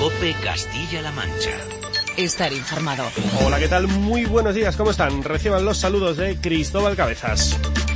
COPE Castilla-La Mancha. Estar informado. Hola, ¿qué tal? Muy buenos días, ¿cómo están? Reciban los saludos de Cristóbal Cabezas.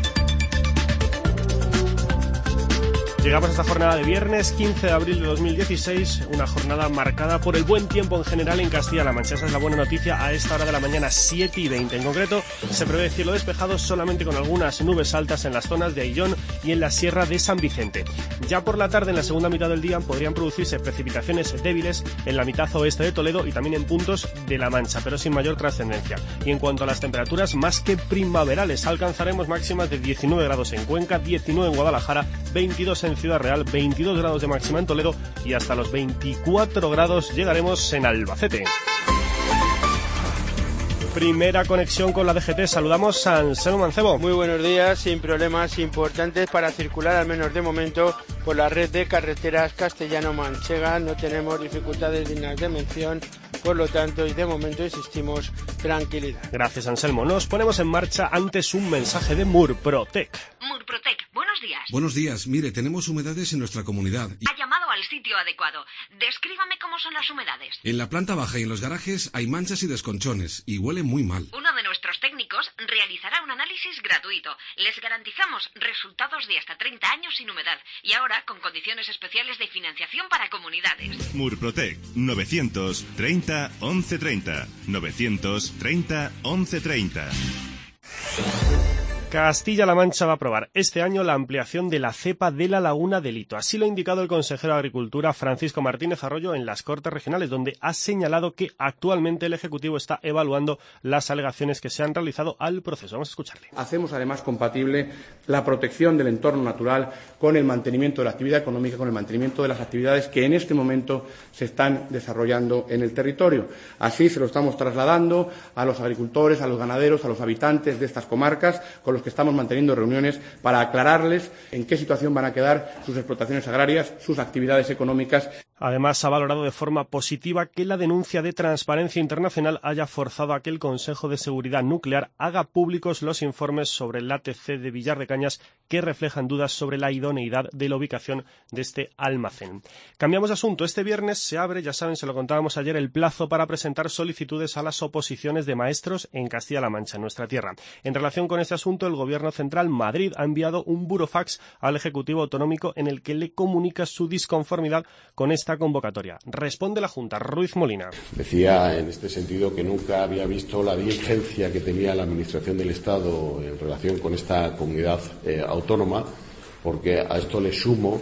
Llegamos a esta jornada de viernes 15 de abril de 2016, una jornada marcada por el buen tiempo en general en Castilla-La Mancha. Esa es la buena noticia a esta hora de la mañana, 7:20. En concreto, se prevé cielo despejado solamente con algunas nubes altas en las zonas de Ayllón y en la Sierra de San Vicente. Ya por la tarde, en la segunda mitad del día, podrían producirse precipitaciones débiles en la mitad oeste de Toledo y también en puntos de La Mancha, pero sin mayor trascendencia. Y en cuanto a las temperaturas, más que primaverales, alcanzaremos máximas de 19 grados en Cuenca, 19 en Guadalajara, 22 en Ciudad Real, 22 grados de máxima en Toledo y hasta los 24 grados llegaremos en Albacete. Primera conexión con la DGT, saludamos a Anselmo Mancebo. Muy buenos días, sin problemas importantes para circular, al menos de momento, por la red de carreteras castellano-manchega. No tenemos dificultades dignas de mención, por lo tanto, y de momento insistimos, tranquilidad. Gracias, Anselmo. Nos ponemos en marcha antes un mensaje de Murprotec. Murprotec, buenos días. Buenos días, mire, tenemos humedades en nuestra comunidad. Ha llamado al sitio adecuado. Descríbame cómo son las humedades. En la planta baja y en los garajes hay manchas y desconchones, y huelen muy mal. Uno de nuestros técnicos realizará un análisis gratuito. Les garantizamos resultados de hasta 30 años sin humedad. Y ahora, con condiciones especiales de financiación para comunidades. Murprotec, 930 1130. 930 1130. Castilla-La Mancha va a aprobar este año la ampliación de la cepa de la Laguna de Lito. Así lo ha indicado el consejero de Agricultura, Francisco Martínez Arroyo, en las Cortes Regionales, donde ha señalado que actualmente el Ejecutivo está evaluando las alegaciones que se han realizado al proceso. Vamos a escucharle. Hacemos además compatible la protección del entorno natural con el mantenimiento de la actividad económica, con el mantenimiento de las actividades que en este momento se están desarrollando en el territorio. Así se lo estamos trasladando a los agricultores, a los ganaderos, a los habitantes de estas comarcas, con los que estamos manteniendo reuniones para aclararles en qué situación van a quedar sus explotaciones agrarias, sus actividades económicas. Además, ha valorado de forma positiva que la denuncia de Transparencia Internacional haya forzado a que el Consejo de Seguridad Nuclear haga públicos los informes sobre el ATC de Villar de Cañas que reflejan dudas sobre la idoneidad de la ubicación de este almacén. Cambiamos de asunto. Este viernes se abre, ya saben, se lo contábamos ayer, el plazo para presentar solicitudes a las oposiciones de maestros en Castilla-La Mancha, en nuestra tierra. En relación con este asunto, el Gobierno Central, Madrid, ha enviado un burofax al Ejecutivo Autonómico en el que le comunica su disconformidad con esta convocatoria. Responde la Junta, Ruiz Molina. Decía en este sentido que nunca había visto la diligencia que tenía la Administración del Estado en relación con esta comunidad autónoma, porque a esto le sumo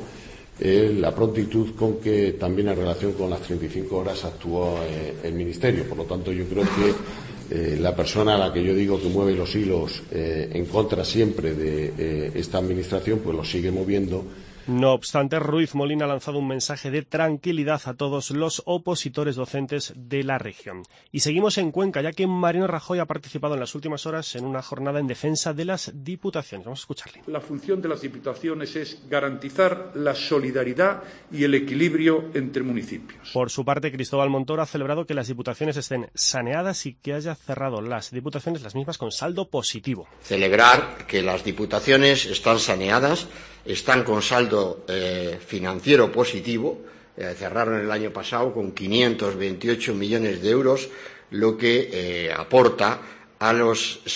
la prontitud con que también en relación con las 35 horas actuó el Ministerio. Por lo tanto, yo creo que la persona a la que yo digo que mueve los hilos en contra siempre de esta Administración, pues lo sigue moviendo. No obstante, Ruiz Molina ha lanzado un mensaje de tranquilidad a todos los opositores docentes de la región. Y seguimos en Cuenca, ya que Mariano Rajoy ha participado en las últimas horas en una jornada en defensa de las diputaciones. Vamos a escucharle. La función de las diputaciones es garantizar la solidaridad y el equilibrio entre municipios. Por su parte, Cristóbal Montoro ha celebrado que las diputaciones estén saneadas y que haya cerrado las diputaciones las mismas con saldo positivo. Celebrar que las diputaciones están saneadas, están con saldo financiero positivo, cerraron el año pasado con 528 millones de euros, lo que aporta a los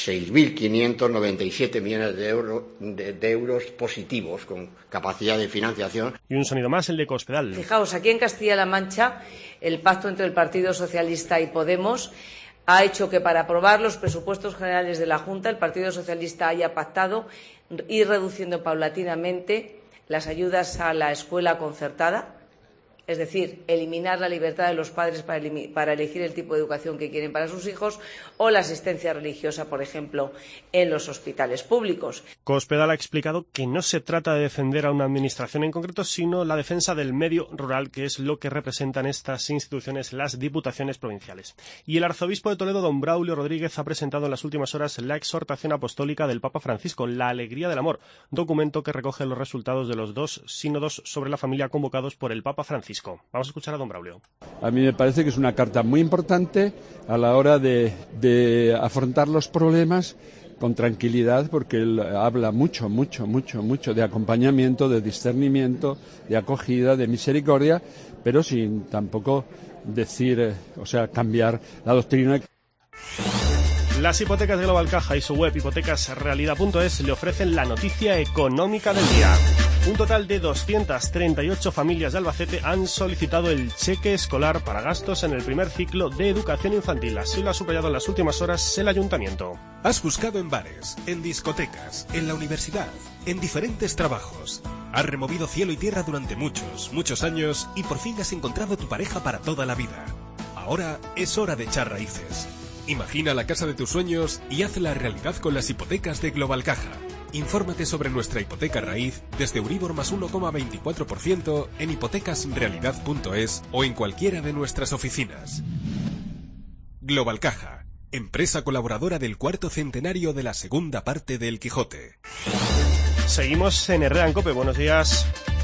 6.597 millones de euros positivos con capacidad de financiación. Y un sonido más, el de Cospedal. Fijaos, aquí en Castilla-La Mancha, el pacto entre el Partido Socialista y Podemos ha hecho que para aprobar los presupuestos generales de la Junta el Partido Socialista haya pactado ir reduciendo paulatinamente las ayudas a la escuela concertada, es decir, eliminar la libertad de los padres para elegir el tipo de educación que quieren para sus hijos, o la asistencia religiosa, por ejemplo, en los hospitales públicos. Cospedal ha explicado que no se trata de defender a una administración en concreto, sino la defensa del medio rural, que es lo que representan estas instituciones, las diputaciones provinciales. Y el arzobispo de Toledo, don Braulio Rodríguez, ha presentado en las últimas horas la exhortación apostólica del Papa Francisco, La Alegría del Amor, documento que recoge los resultados de los 2 sínodos sobre la familia convocados por el Papa Francisco. Vamos a escuchar a don Braulio. A mí me parece que es una carta muy importante a la hora de afrontar los problemas con tranquilidad, porque él habla mucho de acompañamiento, de discernimiento, de acogida, de misericordia, pero sin tampoco decir, cambiar la doctrina. Las hipotecas de Global Caja y su web hipotecasrealidad.es le ofrecen la noticia económica del día. Un total de 238 familias de Albacete han solicitado el cheque escolar para gastos en el primer ciclo de educación infantil. Así lo ha subrayado en las últimas horas el ayuntamiento. Has buscado en bares, en discotecas, en la universidad, en diferentes trabajos. Has removido cielo y tierra durante muchos años y por fin has encontrado tu pareja para toda la vida. Ahora es hora de echar raíces. Imagina la casa de tus sueños y hazla realidad con las hipotecas de Global Caja. Infórmate sobre nuestra hipoteca raíz desde Euribor más 1,24% en hipotecasrealidad.es o en cualquiera de nuestras oficinas. Global Caja, empresa colaboradora del 4º centenario de la segunda parte del Quijote. Seguimos en Herrera en COPE. Buenos días.